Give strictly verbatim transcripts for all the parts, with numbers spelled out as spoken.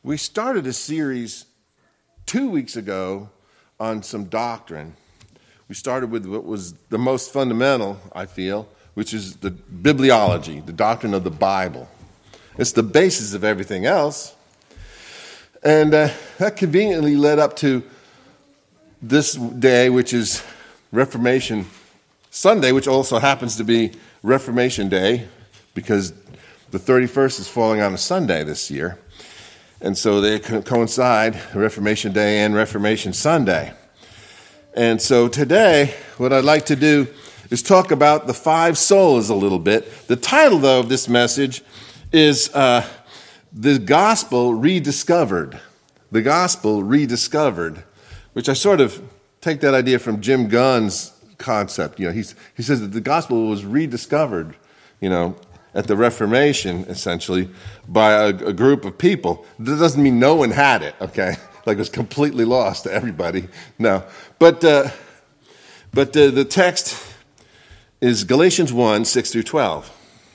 We started a series two weeks ago on some doctrine. We started with what was the most fundamental, I feel, which is the bibliology, the doctrine of the Bible. It's the basis of everything else. And uh, that conveniently led up to this day, which is Reformation Sunday, which also happens to be Reformation Day, because the thirty-first is falling on a Sunday this year. And so they co- coincide, Reformation Day and Reformation Sunday. And so today, what I'd like to do is talk about the five solas a little bit. The title, though, of this message is uh, The Gospel Rediscovered. The Gospel Rediscovered, which I sort of take that idea from Jim Gunn's concept. You know, he's, he says that the gospel was rediscovered, you know, at the Reformation, essentially, by a, a group of people. That doesn't mean no one had it, okay? Like it was completely lost to everybody. No. But uh, but uh, the text is Galatians one, six through twelve.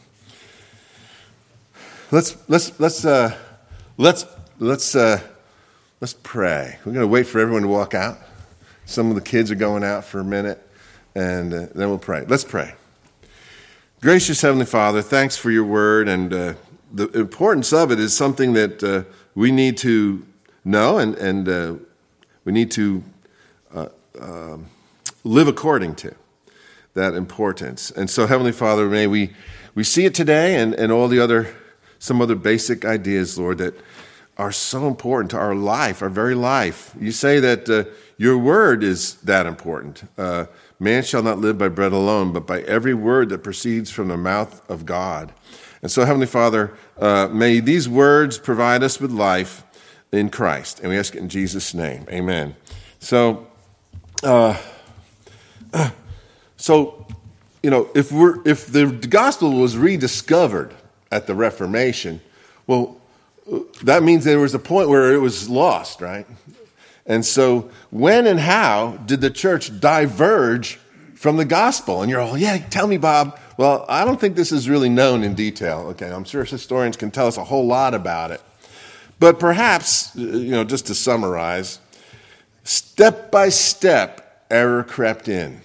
Let's let's let's uh, let's let's uh, let's pray. We're going to wait for everyone to walk out. Some of the kids are going out for a minute, and uh, then we'll pray. Let's pray. Gracious Heavenly Father, thanks for your word, and uh, the importance of it is something that uh, we need to know, and, and uh, we need to uh, uh, live according to that importance. And so, Heavenly Father, may we, we see it today, and, and all the other, some other basic ideas, Lord, that are so important to our life, our very life. You say that uh, your word is that important. Uh, Man shall not live by bread alone, but by every word that proceeds from the mouth of God. And so, Heavenly Father, uh, may these words provide us with life in Christ. And we ask it in Jesus' name. Amen. So, uh, so you know, if we're if the gospel was rediscovered at the Reformation, well, that means there was a point where it was lost, right? And so when and how did the church diverge from the gospel? And you're all, yeah, tell me, Bob. Well, I don't think this is really known in detail. Okay, I'm sure historians can tell us a whole lot about it. But perhaps, you know, just to summarize, step by step, error crept in.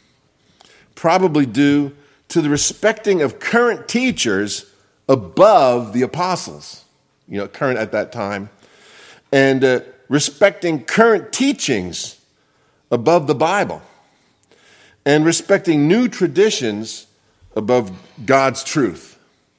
Probably due to the respecting of current teachers above the apostles, you know, current at that time. And uh, respecting current teachings above the Bible, and respecting new traditions above God's truth.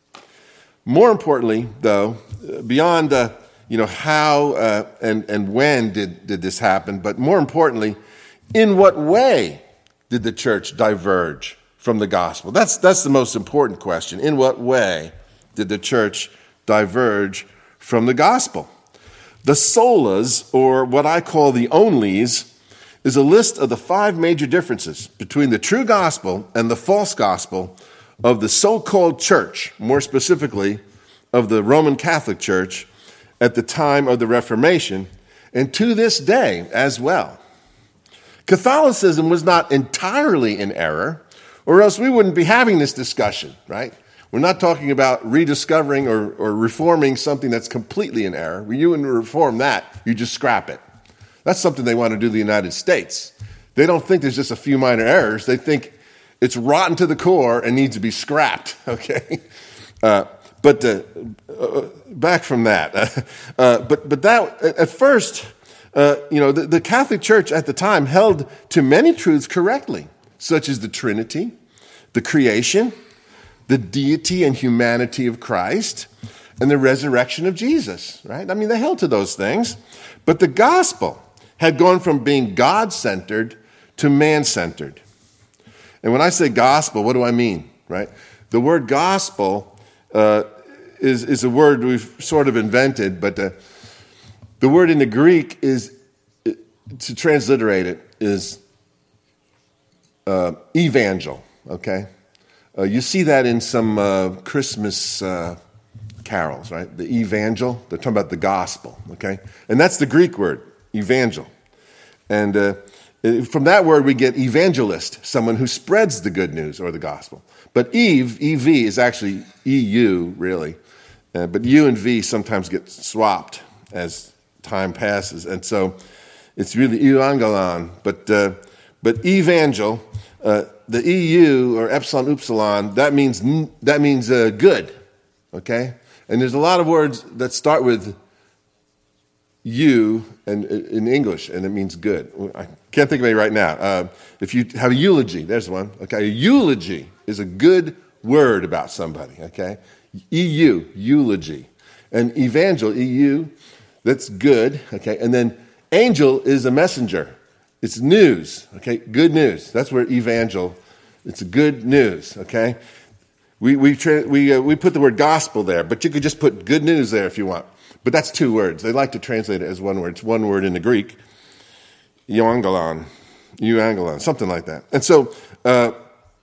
More importantly, though, beyond uh, you know how uh, and and when did, did this happen, but more importantly, in what way did the church diverge from the gospel? That's that's the most important question. In what way did the church diverge from the gospel? The solas, or what I call the onlys, is a list of the five major differences between the true gospel and the false gospel of the so-called church, more specifically of the Roman Catholic Church at the time of the Reformation, and to this day as well. Catholicism was not entirely in error, or else we wouldn't be having this discussion, right? We're not talking about rediscovering or, or reforming something that's completely in error. When you reform that, you just scrap it. That's something they want to do in the United States. They don't think there's just a few minor errors. They think it's rotten to the core and needs to be scrapped, okay? Uh, but uh, uh, back from that. Uh, but but that, at first, uh, you know, the, the Catholic Church at the time held to many truths correctly, such as the Trinity, the creation, the deity and humanity of Christ, and the resurrection of Jesus, right? I mean, they held to those things. But the gospel had gone from being God-centered to man-centered. And when I say gospel, what do I mean, right? The word gospel uh, is, is a word we've sort of invented, but uh, the word in the Greek is, to transliterate it, is uh, evangel, okay? Uh, you see that in some uh, Christmas uh, carols, right? The evangel, they're talking about the gospel, okay? And that's the Greek word, evangel. And uh, from that word we get evangelist, someone who spreads the good news or the gospel. But Eve, E V, is actually E U, really. Uh, but U and V sometimes get swapped. as time passes. And so it's really euangelon, but uh, but evangel, uh, the E U or epsilon upsilon, that means that means uh, good, okay? And there's a lot of words that start with U and in English, and it means good. I can't think of any right now. Uh, if you have a eulogy, there's one. Okay, a eulogy is a good word about somebody. Okay, E U, eulogy, and evangel, E U, that's good. Okay, and then angel is a messenger. It's news. Okay, good news. That's where evangel. It's good news. Okay, we we tra- we uh, we put the word gospel there, but you could just put good news there if you want. But that's two words. They like to translate it as one word. It's one word in the Greek, euangelon, euangelon, something like that. And so, uh,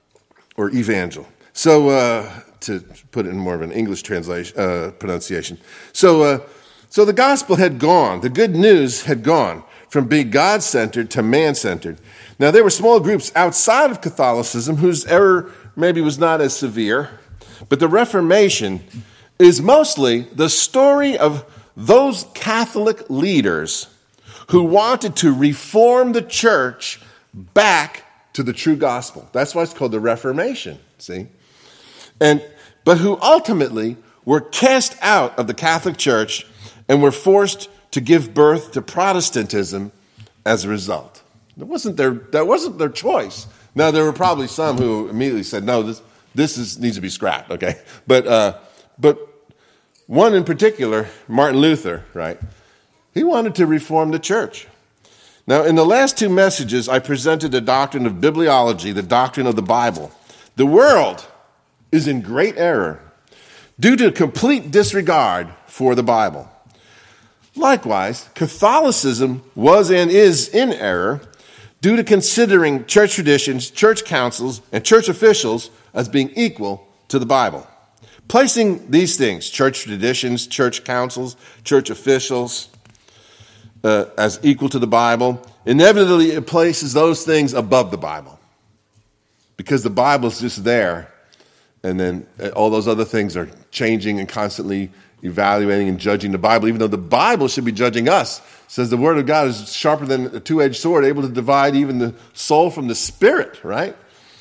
or evangel. So, uh, to put it in more of an English translation uh, pronunciation. So, uh, so the gospel had gone. The good news had gone from being God-centered to man-centered. Now, there were small groups outside of Catholicism whose error maybe was not as severe, but the Reformation is mostly the story of those Catholic leaders who wanted to reform the church back to the true gospel. That's why it's called the Reformation, see? And but who ultimately were cast out of the Catholic Church and were forced to give birth to Protestantism as a result. That wasn't their, that wasn't their choice. Now, there were probably some who immediately said, no, this this is, needs to be scrapped, okay? But uh, but one in particular, Martin Luther, right? He wanted to reform the church. Now, in the last two messages, I presented the doctrine of bibliology, the doctrine of the Bible. The world is in great error due to complete disregard for the Bible. Likewise, Catholicism was and is in error due to considering church traditions, church councils, and church officials as being equal to the Bible. Placing these things, church traditions, church councils, church officials, uh, as equal to the Bible, inevitably it places those things above the Bible. Because the Bible's just there, and then all those other things are changing and constantly evaluating and judging the Bible, even though the Bible should be judging us. It says the Word of God is sharper than a two-edged sword, able to divide even the soul from the spirit, right?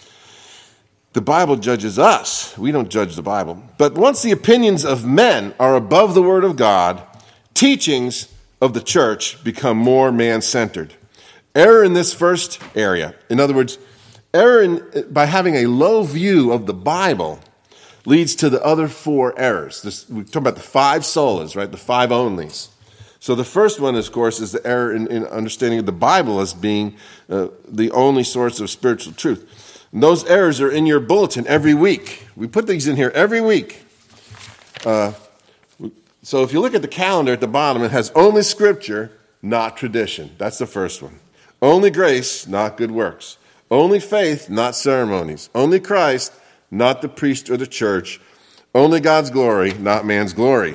The Bible judges us. We don't judge the Bible. But once the opinions of men are above the Word of God, teachings of the church become more man-centered. Error in this first area, in other words, error in, by having a low view of the Bible, leads to the other four errors. This, we're talking about the five solas, right? The five onlys. So the first one, of course, is the error in, in understanding of the Bible as being uh, the only source of spiritual truth. And those errors are in your bulletin every week. We put these in here every week. Uh, so if you look at the calendar at the bottom, it has only Scripture, not tradition. That's the first one. Only grace, not good works. Only faith, not ceremonies. Only Christ, not the priest or the church. Only God's glory, not man's glory.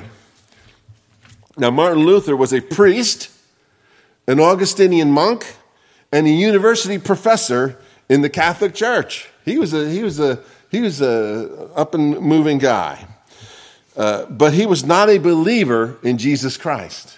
Now, Martin Luther was a priest, an Augustinian monk, and a university professor in the Catholic Church. He was a he was a he was a up and moving guy, uh, but he was not a believer in Jesus Christ,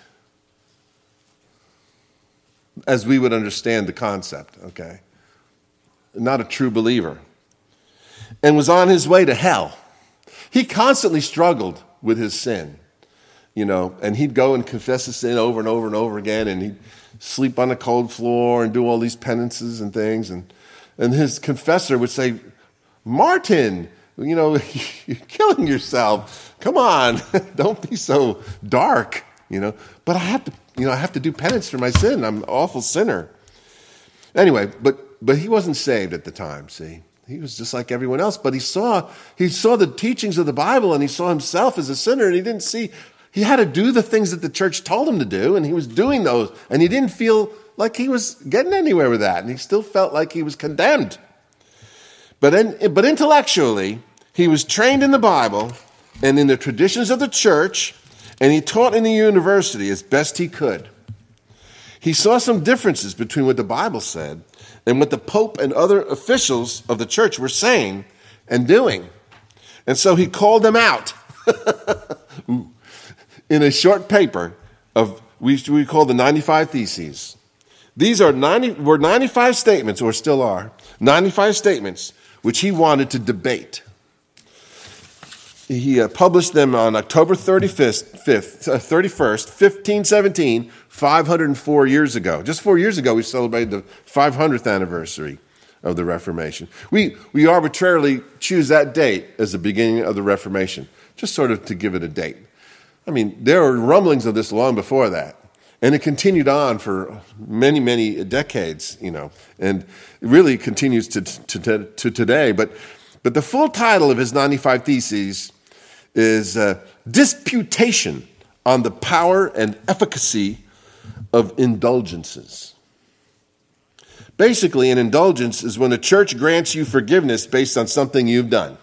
as we would understand the concept. Okay, not a true believer, and was on his way to hell. He constantly struggled with his sin, you know, and he'd go and confess his sin over and over and over again, and he'd sleep on the cold floor and do all these penances and things, and and his confessor would say, Martin, you know, you're killing yourself. Come on, don't be so dark, you know. But I have to, you know, I have to do penance for my sin. I'm an awful sinner. Anyway, but but he wasn't saved at the time, see. He was just like everyone else, but he saw he saw the teachings of the Bible, and he saw himself as a sinner, and he didn't see, he had to do the things that the church told him to do, and he was doing those, and he didn't feel like he was getting anywhere with that, and he still felt like he was condemned. But in, but intellectually, he was trained in the Bible and in the traditions of the church, and he taught in the university as best he could. He saw some differences between what the Bible said and what the Pope and other officials of the church were saying and doing. And so he called them out in a short paper of we we call the ninety-five Theses. These are ninety were ninety-five statements, or still are ninety-five statements, which he wanted to debate. He uh, published them on October thirty-fifth, uh, thirty-first, fifteen seventeen, five hundred four years ago. Just four years ago, we celebrated the five hundredth anniversary of the Reformation. We we arbitrarily choose that date as the beginning of the Reformation, just sort of to give it a date. I mean, there were rumblings of this long before that, and it continued on for many, many decades, you know, and it really continues to to, to, to today. But but the full title of his ninety-five Theses is uh, Disputation on the Power and Efficacy of Indulgences. Basically, an indulgence is when a church grants you forgiveness based on something you've done.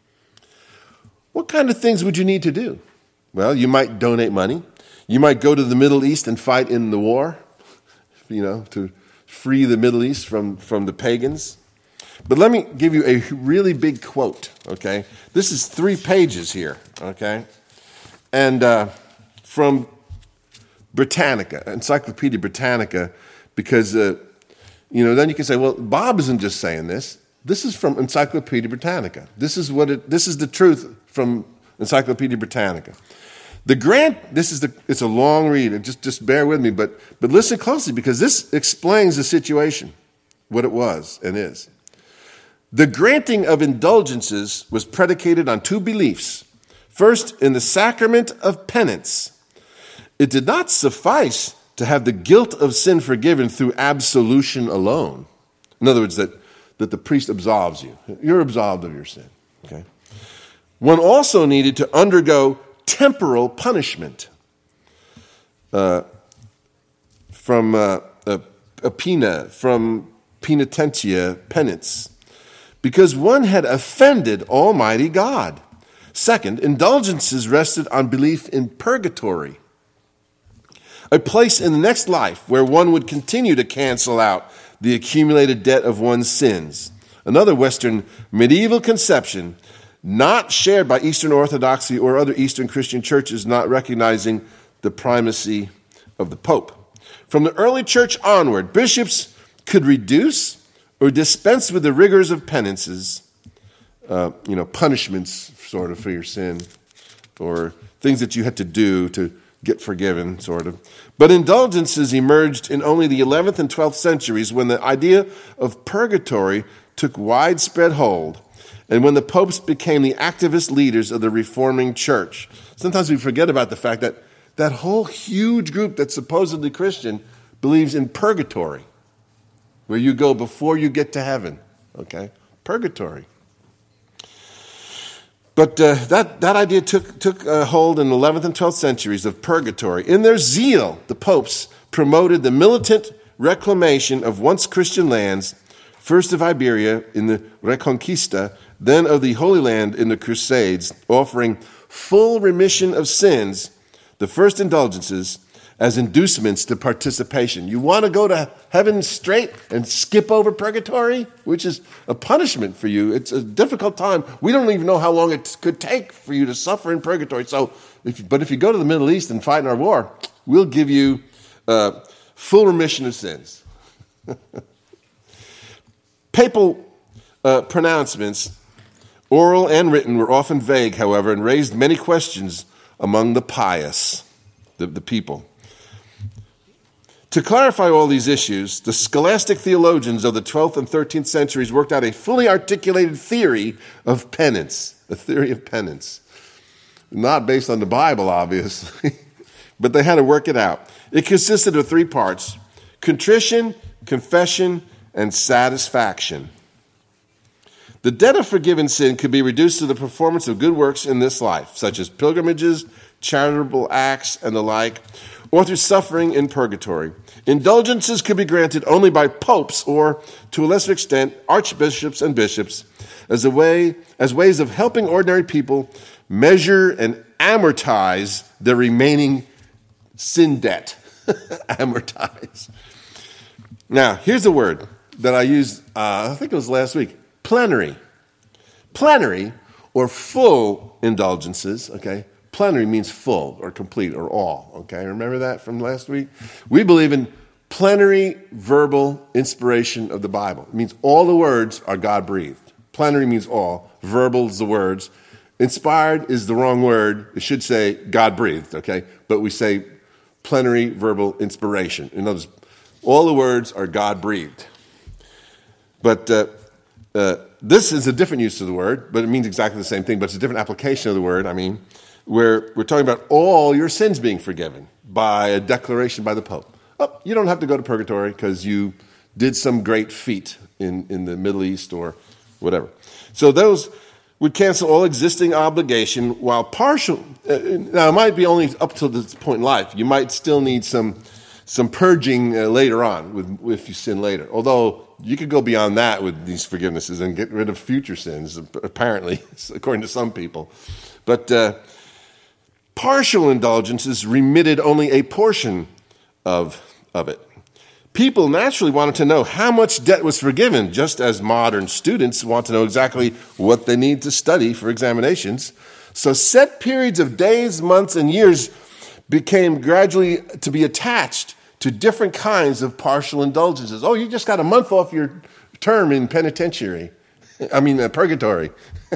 What kind of things would you need to do? Well, you might donate money. You might go to the Middle East and fight in the war, you know, to free the Middle East from, from the pagans. But let me give you a really big quote, okay? This is three pages here, okay? And uh, from Britannica, Encyclopedia Britannica, because, uh, you know, then you can say, well, Bob isn't just saying this. This is from Encyclopedia Britannica. This is what it, this is the truth from Encyclopedia Britannica. The grant, this is the, it's a long read, just, just bear with me, but, but listen closely, because this explains the situation, what it was and is. The granting of indulgences was predicated on two beliefs. First, in the sacrament of penance. It did not suffice to have the guilt of sin forgiven through absolution alone. In other words, that, that the priest absolves you. You're absolved of your sin. Okay. One also needed to undergo temporal punishment uh, from uh, a, a pena, from penitentia, penance, because one had offended Almighty God. Second, indulgences rested on belief in purgatory, a place in the next life where one would continue to cancel out the accumulated debt of one's sins. Another Western medieval conception not shared by Eastern Orthodoxy or other Eastern Christian churches, not recognizing the primacy of the Pope. From the early church onward, bishops could reduce or dispense with the rigors of penances, uh, you know, punishments sort of for your sin, or things that you had to do to get forgiven, sort of. But indulgences emerged in only the eleventh and twelfth centuries, when the idea of purgatory took widespread hold, and when the popes became the activist leaders of the reforming church. Sometimes we forget about the fact that that whole huge group that's supposedly Christian believes in purgatory, where you go before you get to heaven, okay? Purgatory. But uh, that, that idea took, took uh, hold in the eleventh and twelfth centuries of purgatory. In their zeal, the popes promoted the militant reclamation of once Christian lands, first of Iberia in the Reconquista, then of the Holy Land in the Crusades, offering full remission of sins, the first indulgences, as inducements to participation. You want to go to heaven straight and skip over purgatory, which is a punishment for you. It's a difficult time. We don't even know how long it could take for you to suffer in purgatory. So, if, but if you go to the Middle East and fight in our war, we'll give you uh, full remission of sins. Papal uh, pronouncements, oral and written, were often vague, however, and raised many questions among the pious, the, the people. To clarify all these issues, the scholastic theologians of the twelfth and thirteenth centuries worked out a fully articulated theory of penance, a theory of penance. Not based on the Bible, obviously, but they had to work it out. It consisted of three parts: contrition, confession, and satisfaction. The debt of forgiven sin could be reduced to the performance of good works in this life, such as pilgrimages, charitable acts, and the like, or through suffering in purgatory. Indulgences could be granted only by popes or, to a lesser extent, archbishops and bishops as a way as ways of helping ordinary people measure and amortize their remaining sin debt. Amortize. Now, here's a word that I used, uh, I think it was last week, plenary. Plenary, or full indulgences, okay? plenary means full or complete or all. Okay, remember that from last week? We believe in plenary verbal inspiration of the Bible. It means all the words are God-breathed. Plenary means all. Verbal is the words. Inspired is the wrong word. It should say God-breathed, okay? But we say plenary verbal inspiration. In other words, all the words are God-breathed. But uh, uh, this is a different use of the word, but it means exactly the same thing, but it's a different application of the word. I mean, where we're talking about all your sins being forgiven by a declaration by the Pope. Oh, you don't have to go to purgatory because you did some great feat in, in the Middle East or whatever. So those would cancel all existing obligation while partial. Uh, now, it might be only up to this point in life. You might still need some some purging uh, later on with, if you sin later. Although you could go beyond that with these forgivenesses and get rid of future sins, apparently, according to some people. But uh, partial indulgences remitted only a portion of, of it. People naturally wanted to know how much debt was forgiven, just as modern students want to know exactly what they need to study for examinations. So set periods of days, months, and years became gradually to be attached to different kinds of partial indulgences. Oh, you just got a month off your term in penitentiary. I mean, uh, purgatory.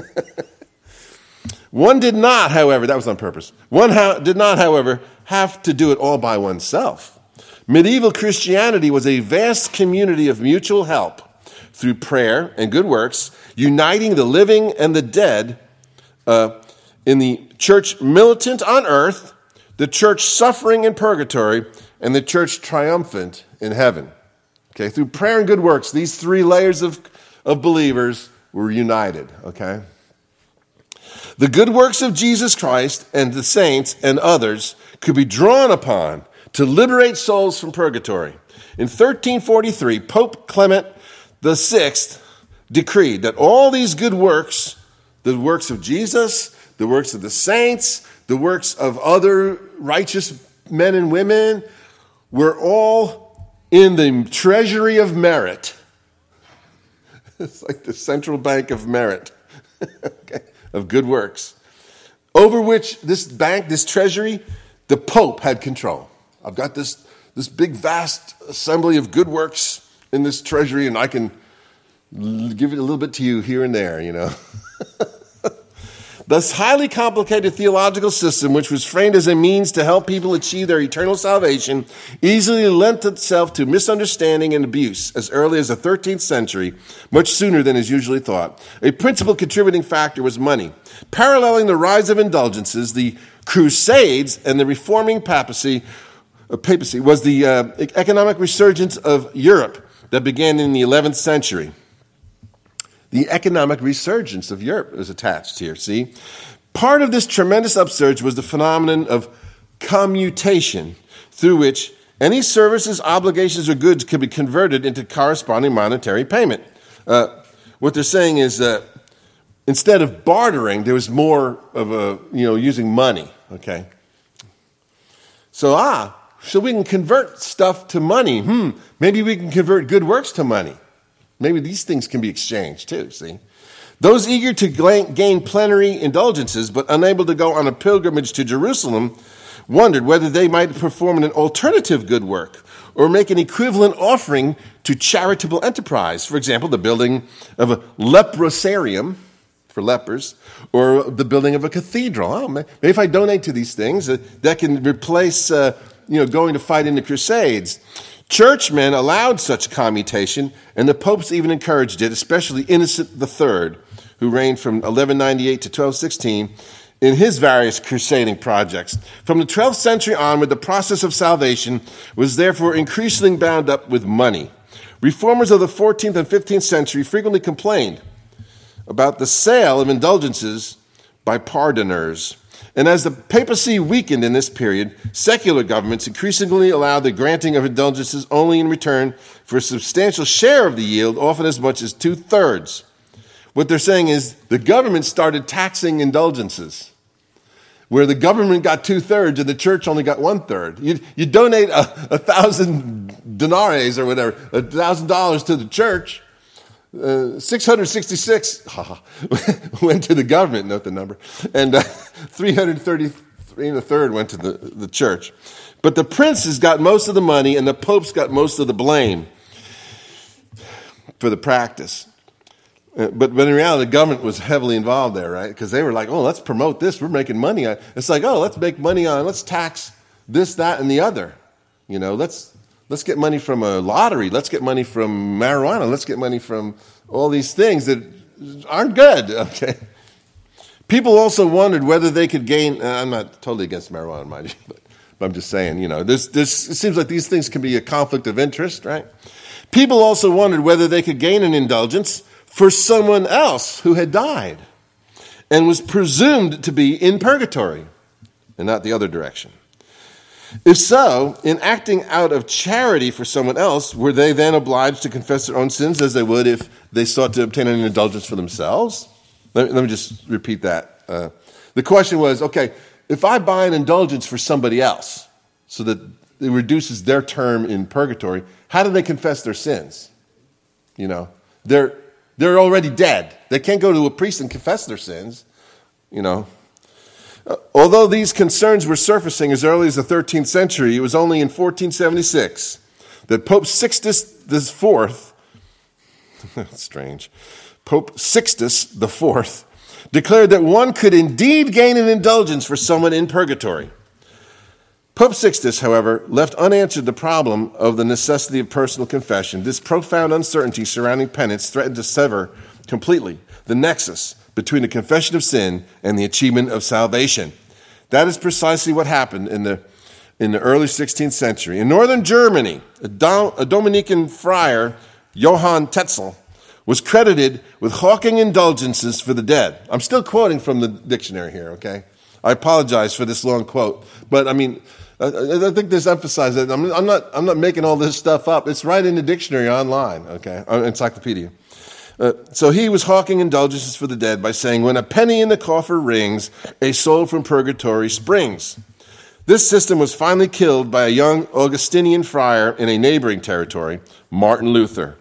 One did not, however, that was on purpose. One ha- did not, however, have to do it all by oneself. Medieval Christianity was a vast community of mutual help through prayer and good works, uniting the living and the dead uh, in the church militant on earth, the church suffering in purgatory, and the church triumphant in heaven. Okay, through prayer and good works, these three layers of, of believers were united, okay? The good works of Jesus Christ and the saints and others could be drawn upon to liberate souls from purgatory. In thirteen forty-three, Pope Clement the Sixth decreed that all these good works, the works of Jesus, the works of the saints, the works of other righteous men and women, were all in the treasury of merit. It's like the central bank of merit, okay, of good works, over which this bank, this treasury, the Pope had control. I've got this, this big, vast assembly of good works in this treasury, and I can give it a little bit to you here and there, you know. This highly complicated theological system, which was framed as a means to help people achieve their eternal salvation, easily lent itself to misunderstanding and abuse as early as the thirteenth century, much sooner than is usually thought. A principal contributing factor was money. Paralleling the rise of indulgences, the Crusades and the reforming papacy, uh, papacy was the uh, economic resurgence of Europe that began in the eleventh century. The economic resurgence of Europe is attached here, see? Part of this tremendous upsurge was the phenomenon of commutation, through which any services, obligations, or goods could be converted into corresponding monetary payment. Uh, what they're saying is that instead of bartering, there was more of a, you know, using money, okay? So, ah, so we can convert stuff to money. Hmm, maybe we can convert good works to money. Maybe these things can be exchanged too, see? Those eager to gain plenary indulgences but unable to go on a pilgrimage to Jerusalem wondered whether they might perform an alternative good work or make an equivalent offering to charitable enterprise. For example, the building of a leprosarium for lepers or the building of a cathedral. Oh, maybe if I donate to these things, uh, that can replace uh, you know, going to fight in the Crusades. Churchmen allowed such commutation, and the popes even encouraged it, especially Innocent the Third, who reigned from eleven ninety-eight to twelve sixteen, in his various crusading projects. From the twelfth century onward, the process of salvation was therefore increasingly bound up with money. Reformers of the fourteenth and fifteenth century frequently complained about the sale of indulgences by pardoners. And as the papacy weakened in this period, secular governments increasingly allowed the granting of indulgences only in return for a substantial share of the yield, often as much as two-thirds. What they're saying is the government started taxing indulgences, where the government got two-thirds and the church only got one-third. You, you donate a, a thousand denaries or whatever, a thousand dollars to the church, Uh, six hundred sixty-six went to the government, note the number, and uh, three hundred thirty and a third went to the, the church. But the princes got most of the money, and the popes got most of the blame for the practice. Uh, but, but in reality, the government was heavily involved there, right? Because they were like, oh, let's promote this. We're making money on it. It's like, oh, let's make money on, let's tax this, that, and the other. You know, let's let's get money from a lottery. Let's get money from marijuana. Let's get money from all these things that aren't good, okay? People also wondered whether they could gain, uh, I'm not totally against marijuana, mind you, but, but I'm just saying, you know, this, this, it seems like these things can be a conflict of interest, right? People also wondered whether they could gain an indulgence for someone else who had died and was presumed to be in purgatory and not the other direction. If so, in acting out of charity for someone else, were they then obliged to confess their own sins as they would if they sought to obtain an indulgence for themselves? Let me, let me just repeat that. Uh, the question was, okay, if I buy an indulgence for somebody else so that it reduces their term in purgatory, how do they confess their sins? You know, they're they're already dead. They can't go to a priest and confess their sins, you know. Uh, although these concerns were surfacing as early as the thirteenth century, it was only in fourteen seventy-six that Pope Sixtus the Fourth, strange, Pope Sixtus the Fourth declared that one could indeed gain an indulgence for someone in purgatory. Pope Sixtus, however, left unanswered the problem of the necessity of personal confession. This profound uncertainty surrounding penance threatened to sever completely the nexus between the confession of sin and the achievement of salvation. That is precisely what happened in the in the early sixteenth century. In northern Germany, a, Dom, a Dominican friar, Johann Tetzel, was credited with hawking indulgences for the dead. I'm still quoting from the dictionary here, okay? I apologize for this long quote, but I mean, I, I think this emphasizes that I'm, I'm not I'm not making all this stuff up. It's right in the dictionary online, okay, encyclopedia. Uh, so he was hawking indulgences for the dead by saying, when a penny in the coffer rings, a soul from purgatory springs. This system was finally killed by a young Augustinian friar in a neighboring territory, Martin Luther.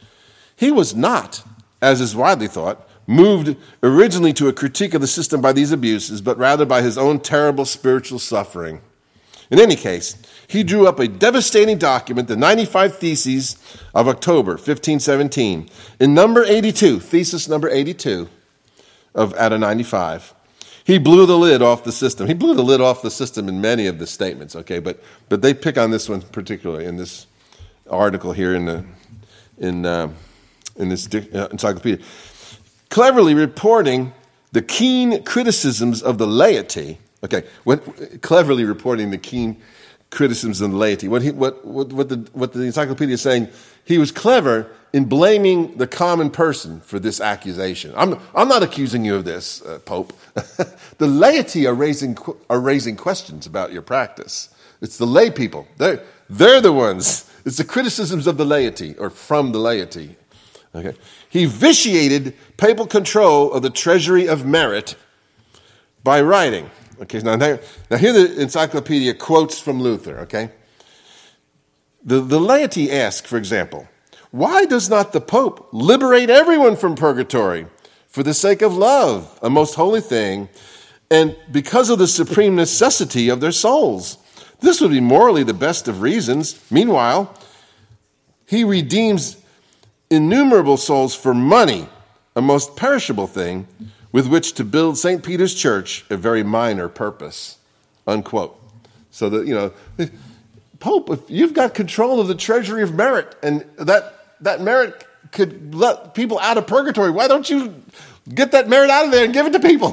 He was not, as is widely thought, moved originally to a critique of the system by these abuses, but rather by his own terrible spiritual suffering. In any case, he drew up a devastating document, the ninety-five Theses of October fifteen seventeen. In number eighty-two, thesis number eighty-two of out of ninety-five, he blew the lid off the system. He blew the lid off the system in many of the statements, okay, but but they pick on this one particularly in this article here in the in uh, in this uh, encyclopedia, cleverly reporting the keen criticisms of the laity. Okay, when, cleverly reporting the keen criticisms of the laity. What, he, what, what, what, the, what the encyclopedia is saying, he was clever in blaming the common person for this accusation. I'm, I'm not accusing you of this, uh, Pope. The laity are raising, are raising questions about your practice. It's the lay people. They're, they're the ones. It's the criticisms of the laity, or from the laity. Okay. He vitiated papal control of the treasury of merit by writing. Okay, now, now here the encyclopedia quotes from Luther, okay? The, the laity ask, for example, why does not the Pope liberate everyone from purgatory for the sake of love, a most holy thing, and because of the supreme necessity of their souls? This would be morally the best of reasons. Meanwhile, he redeems innumerable souls for money, a most perishable thing, with which to build Saint Peter's Church, a very minor purpose, unquote. So that, you know, Pope, if you've got control of the treasury of merit, and that, that merit could let people out of purgatory, why don't you get that merit out of there and give it to people?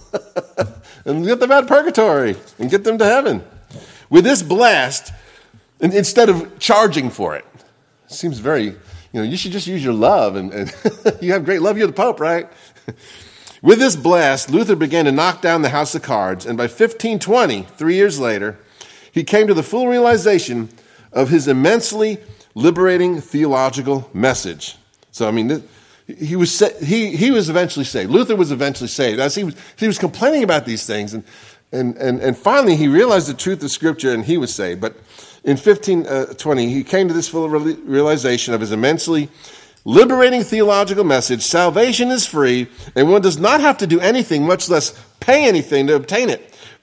And get them out of purgatory and get them to heaven. With this blast, instead of charging for it, seems very, you know, you should just use your love, and, and you have great love, you're the Pope, right? With this blast, Luther began to knock down the house of cards, and by fifteen twenty, three years later, he came to the full realization of his immensely liberating theological message. So, I mean, he was he he was eventually saved. Luther was eventually saved. As he was he was complaining about these things, and and and and finally he realized the truth of Scripture, and he was saved. But in fifteen twenty, he came to this full realization of his immensely liberating theological message. Salvation is free, and one does not have to do anything, much less pay anything to obtain it.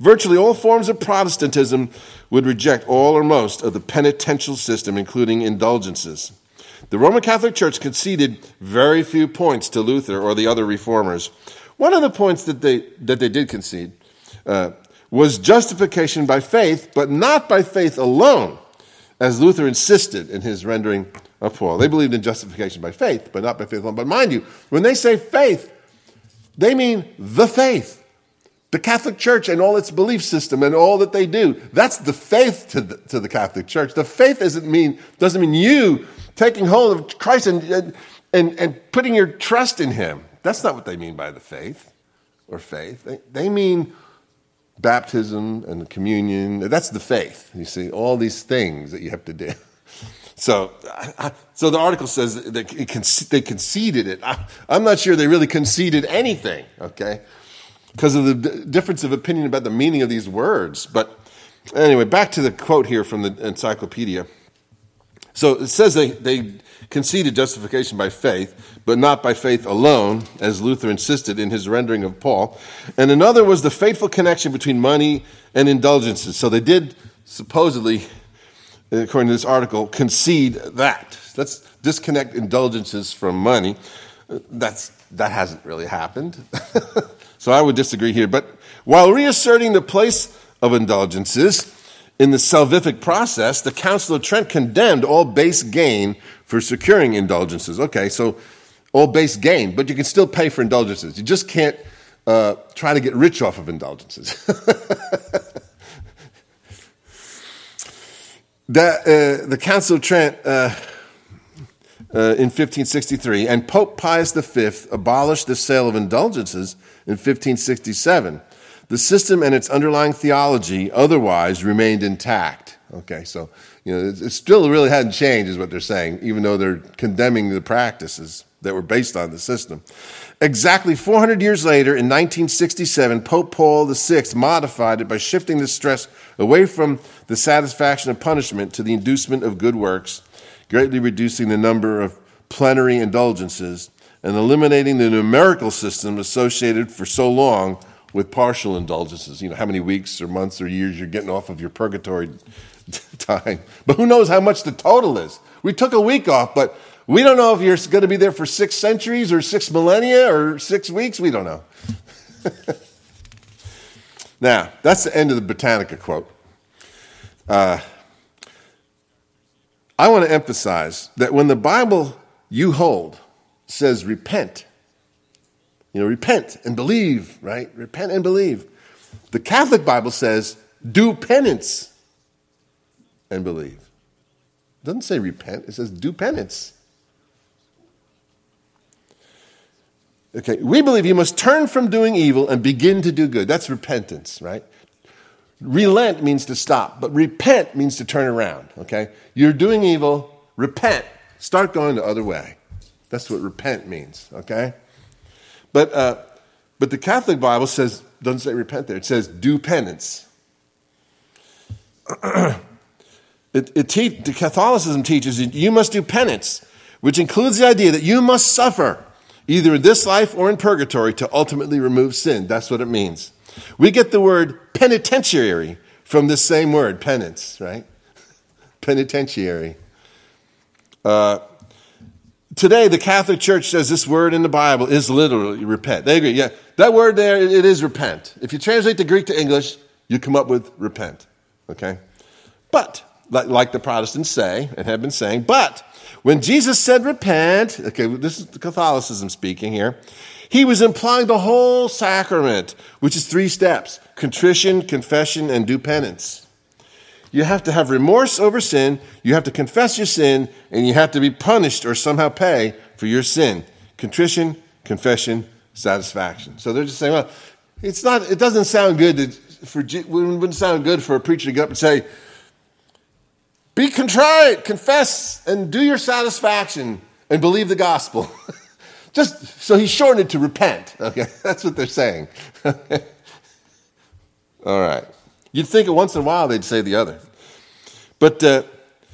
Virtually all forms of Protestantism would reject all or most of the penitential system, including indulgences. The Roman Catholic Church conceded very few points to Luther or the other reformers. One of the points that they that they did concede uh, was justification by faith, but not by faith alone, as Luther insisted in his rendering of Paul. They believed in justification by faith, but not by faith alone. But mind you, when they say faith, they mean the faith. The Catholic Church and all its belief system and all that they do. That's the faith to the, to the Catholic Church. The faith doesn't mean, doesn't mean you taking hold of Christ and, and, and putting your trust in him. That's not what they mean by the faith or faith. They, they mean baptism and communion. That's the faith. You see, all these things that you have to do. So, so the article says that they conceded it. I'm not sure they really conceded anything, okay, because of the difference of opinion about the meaning of these words. But anyway, back to the quote here from the encyclopedia. So it says they, they conceded justification by faith, but not by faith alone, as Luther insisted in his rendering of Paul. And another was the fateful connection between money and indulgences. So they did supposedly, according to this article, concede that. Let's disconnect indulgences from money. That's that hasn't really happened. So I would disagree here. But while reasserting the place of indulgences in the salvific process, the Council of Trent condemned all base gain for securing indulgences. Okay, so all base gain, but you can still pay for indulgences. You just can't uh, try to get rich off of indulgences. that, uh, the Council of Trent uh, uh, in fifteen sixty-three, and Pope Pius the Fifth abolished the sale of indulgences in fifteen sixty-seven. The system and its underlying theology otherwise remained intact. Okay, so you know it still really hadn't changed, is what they're saying, even though they're condemning the practices that were based on the system. Exactly four hundred years later, in nineteen sixty-seven, Pope Paul the Sixth modified it by shifting the stress away from the satisfaction of punishment to the inducement of good works, greatly reducing the number of plenary indulgences and eliminating the numerical system associated for so long with partial indulgences. You know, how many weeks or months or years you're getting off of your purgatory time. But who knows how much the total is? We took a week off, but we don't know if you're going to be there for six centuries or six millennia or six weeks. We don't know. Now, that's the end of the Britannica quote. Uh, I want to emphasize that when the Bible you hold says repent, you know, repent and believe, right? Repent and believe. The Catholic Bible says do penance and believe. It doesn't say repent, it says do penance. Okay, we believe you must turn from doing evil and begin to do good. That's repentance, right? Relent means to stop, but repent means to turn around, okay? You're doing evil, repent. Start going the other way. That's what repent means, okay? But uh, but the Catholic Bible says, doesn't say repent there, it says do penance. it, it te- the Catholicism teaches you must do penance, which includes the idea that you must suffer, either in this life or in purgatory, to ultimately remove sin. That's what it means. We get the word penitentiary from this same word, penance, right? Penitentiary. Uh, today, the Catholic Church says this word in the Bible is literally repent. They agree. Yeah, that word there, it, it is repent. If you translate the Greek to English, you come up with repent, okay? But, like, like the Protestants say and have been saying, but when Jesus said repent, okay, this is Catholicism speaking here, he was implying the whole sacrament, which is three steps: contrition, confession, and do penance. You have to have remorse over sin, you have to confess your sin, and you have to be punished or somehow pay for your sin. Contrition, confession, satisfaction. So they're just saying, well, it's not. It doesn't sound good to, for. It wouldn't sound good for a preacher to get up and say, be contrite, confess, and do your satisfaction, and believe the gospel. Just so he shortened it to repent. Okay, that's what they're saying. All right. You'd think once in a while they'd say the other. But uh,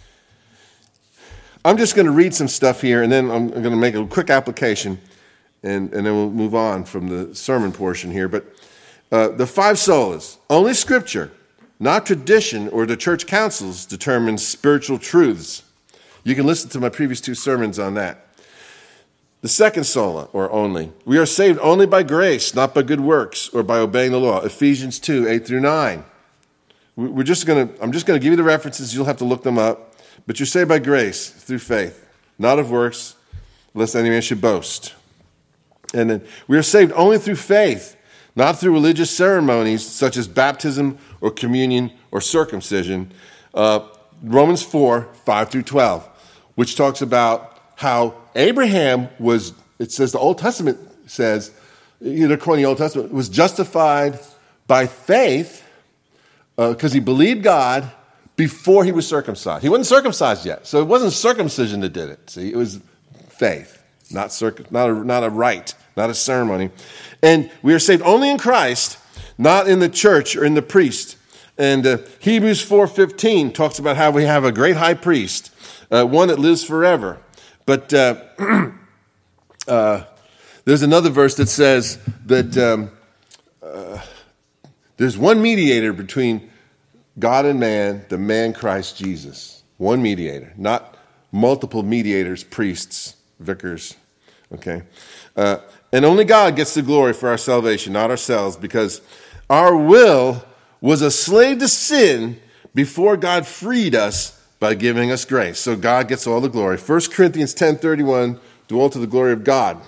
I'm just going to read some stuff here, and then I'm going to make a quick application, and, and then we'll move on from the sermon portion here. But Uh, the five solas. Only Scripture, not tradition or the church councils, determines spiritual truths. You can listen to my previous two sermons on that. The second sola, or only. We are saved only by grace, not by good works or by obeying the law. Ephesians two, eight through nine. We're just gonna, I'm just going to give you the references. You'll have to look them up. But you're saved by grace through faith, not of works, lest any man should boast. And then we are saved only through faith, not through religious ceremonies such as baptism or communion or circumcision. Uh, Romans four, five through twelve, which talks about how Abraham was, it says the Old Testament says, either according to the Old Testament, was justified by faith because uh, he believed God before he was circumcised. He wasn't circumcised yet, so it wasn't circumcision that did it. See, it was faith, not circ- not a, not a rite, not a ceremony. And we are saved only in Christ, not in the church or in the priest. And uh, Hebrews four fifteen talks about how we have a great high priest, uh, one that lives forever. But uh, uh, there's another verse that says that um, uh, there's one mediator between God and man, the man Christ Jesus. One mediator, not multiple mediators, priests, vicars. Okay, uh, and only God gets the glory for our salvation, not ourselves, because our will was a slave to sin before God freed us by giving us grace. So God gets all the glory. First Corinthians ten thirty-one, do all to the glory of God.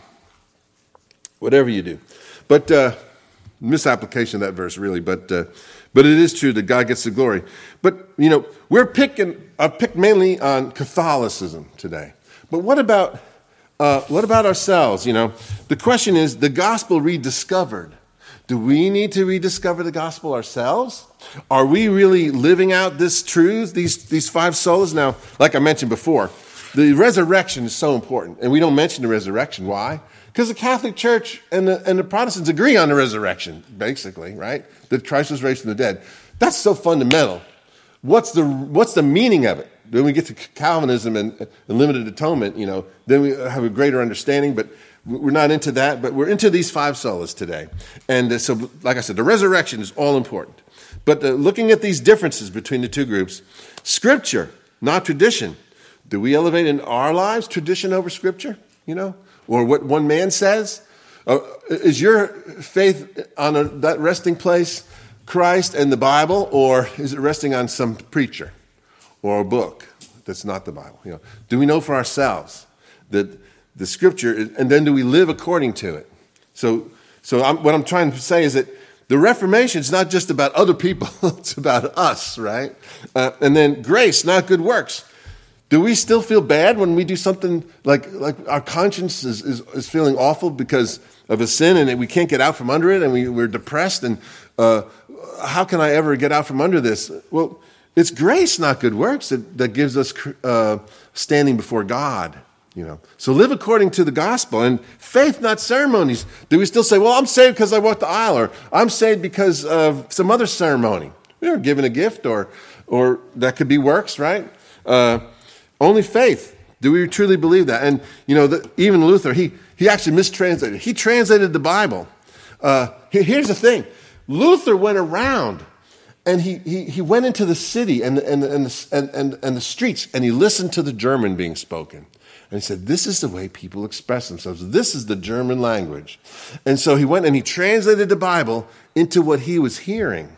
Whatever you do. But, uh, misapplication of that verse, really. But uh, but it is true that God gets the glory. But, you know, we're picking, I picked mainly on Catholicism today. But what about, uh, what about ourselves? You know, the question is, the gospel rediscovered. Do we need to rediscover the gospel ourselves? Are we really living out this truth, these, these five solas? Now, like I mentioned before, the resurrection is so important, and we don't mention the resurrection. Why? Because the Catholic Church and the, and the Protestants agree on the resurrection, basically, right? That Christ was raised from the dead. That's so fundamental. What's the, what's the meaning of it? When we get to Calvinism and, and limited atonement, you know, then we have a greater understanding, but we're not into that, but we're into these five solas today. And uh, so, like I said, the resurrection is all important. But uh, looking at these differences between the two groups, Scripture, not tradition. Do we elevate in our lives tradition over Scripture, you know, or what one man says? Uh, is your faith on a, that resting place Christ and the Bible, or is it resting on some preacher or a book that's not the Bible? You know, do we know for ourselves that the Scripture, and then do we live according to it? So, so I'm, what I'm trying to say is that the Reformation is not just about other people; it's about us, right? Uh, and then grace, not good works. Do we still feel bad when we do something like like our conscience is, is, is feeling awful because of a sin and we can't get out from under it, and we, we're depressed, and uh, how can I ever get out from under this? Well, it's grace, not good works, that, that gives us uh, standing before God. You know, so live according to the gospel, and faith, not ceremonies. Do we still say, well, I'm saved because I walked the aisle, or I'm saved because of some other ceremony? We were given a gift, or or that could be works, right? Uh, only faith. Do we truly believe that? And, you know, the, even Luther, he, he actually mistranslated. He translated the Bible. Uh, here's the thing. Luther went around, and he, he, he went into the city and, and, and, the, and, and, and the streets, and he listened to the German being spoken. And he said, this is the way people express themselves. This is the German language. And so he went and he translated the Bible into what he was hearing.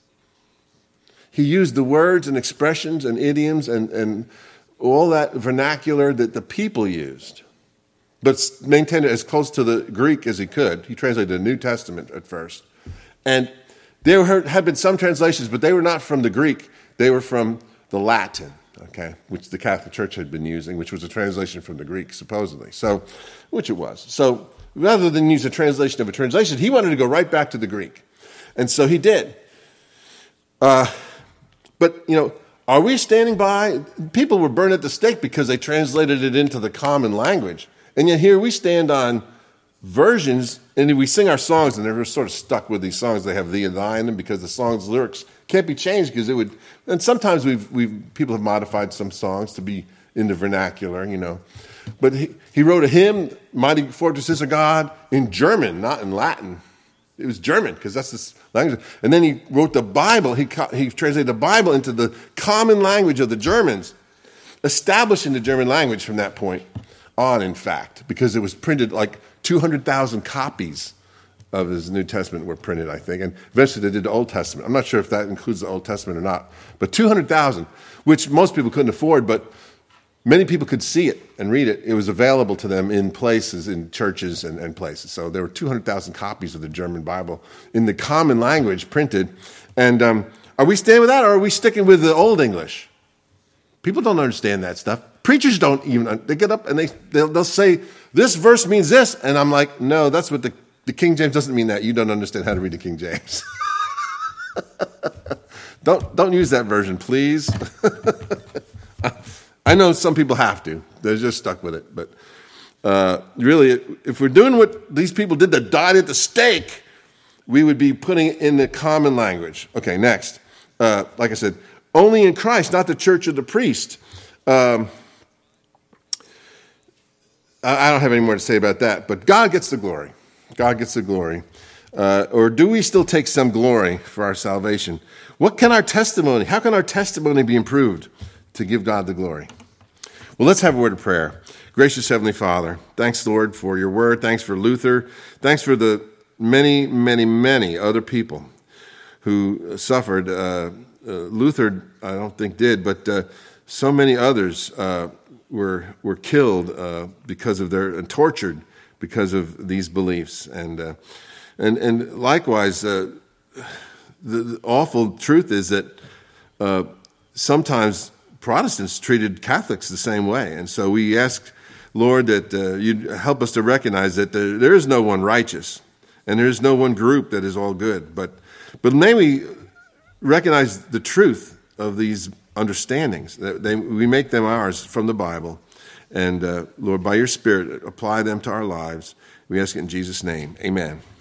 He used the words and expressions and idioms and, and all that vernacular that the people used, but maintained it as close to the Greek as he could. He translated the New Testament at first. And there had been some translations, but they were not from the Greek. They were from the Latin. Okay, which the Catholic Church had been using, which was a translation from the Greek, supposedly. So, which it was. So, rather than use a translation of a translation, he wanted to go right back to the Greek. And so he did. Uh, but, you know, are we standing by? People were burned at the stake because they translated it into the common language. And yet here we stand on versions, and we sing our songs, and they're sort of stuck with these songs. They have thee and thy in them because the song's lyrics can't be changed because it would. And sometimes we've we've people have modified some songs to be in the vernacular, you know. But he, he wrote a hymn, "Mighty Fortress is our God," in German, not in Latin. It was German, because that's the language. And then he wrote the Bible. He, he translated the Bible into the common language of the Germans, establishing the German language from that point on, in fact, because it was printed like two hundred thousand copies of his New Testament were printed, I think. And eventually they did the Old Testament. I'm not sure if that includes the Old Testament or not. But two hundred thousand, which most people couldn't afford, but many people could see it and read it. It was available to them in places, in churches and, and places. So there were two hundred thousand copies of the German Bible in the common language printed. And um, are we staying with that, or are we sticking with the Old English? People don't understand that stuff. Preachers don't even, they get up and they, they'll, they'll say, this verse means this. And I'm like, no, that's what the, the King James doesn't mean that. You don't understand how to read the King James. don't, don't use that version, please. I know some people have to. They're just stuck with it. But uh, really, if we're doing what these people did that died at the stake, we would be putting it in the common language. Okay, next. Uh, like I said, only in Christ, not the church or the priest. Um, I don't have any more to say about that, but God gets the glory. God gets the glory. Uh, or do we still take some glory for our salvation? What can our testimony, how can our testimony be improved to give God the glory? Well, let's have a word of prayer. Gracious Heavenly Father, thanks, Lord, for your word. Thanks for Luther. Thanks for the many, many, many other people who suffered. Uh, uh, Luther, I don't think, did, but uh, so many others uh, were were killed uh, because of their, and tortured because of these beliefs. And uh, and and likewise, uh, the, the awful truth is that uh, sometimes Protestants treated Catholics the same way. And so we ask, Lord, that uh, you'd help us to recognize that there, there is no one righteous, and there is no one group that is all good. But but may we recognize the truth of these understandings, that they, we make them ours from the Bible. And uh, Lord, by your Spirit, apply them to our lives. We ask it in Jesus' name. Amen.